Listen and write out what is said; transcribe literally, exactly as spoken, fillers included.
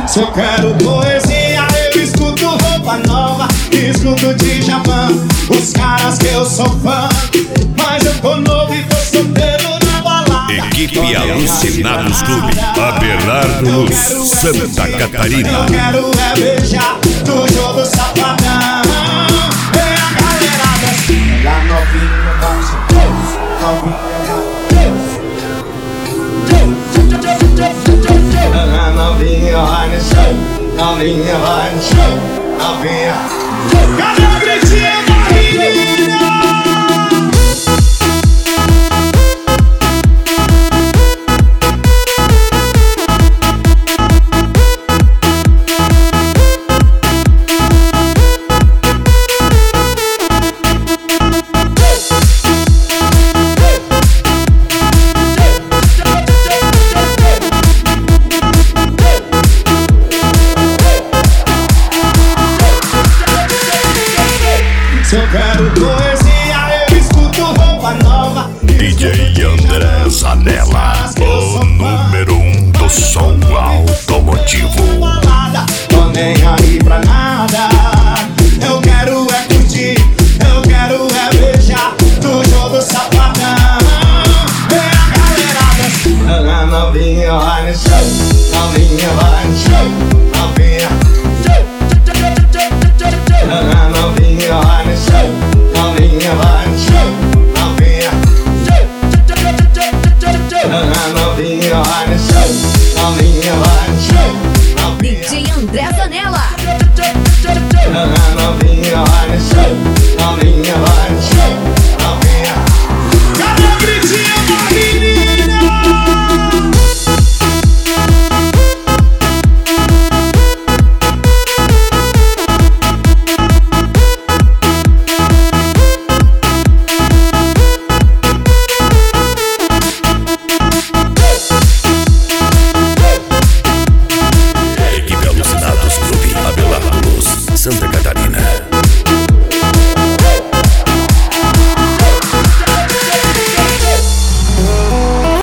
Se eu quero poesia, eu escuto Roupa Nova, escuto Djavan, os caras que eu sou fã. Mas eu tô novo e tô solteiro na balada. Equipe Alucinados Clube, Abelardo Luz, Santa Catarina. Eu quero é beijar do jogo safadão. Vem a galerada assim, lá novinha, dança, novinha, novinha vai no show, novinha vai no show, novinha. Cadê a gritinha da menina? Se eu quero poesia, eu escuto Roupa Nova. D J André Zanella, o número um do som automotivo. Tô nem aí pra nada. Eu quero é curtir, eu quero é beijar do jogo safadão. Vem a galerada assim, a novinha vai no show, novinha vai no show, novinha. A novinha vai no show, novinha vai no show, novinha. A novinha vai no show, novinha vai no show, novinha. D J André Zanella. A novinha vai no show, novinha vai no show.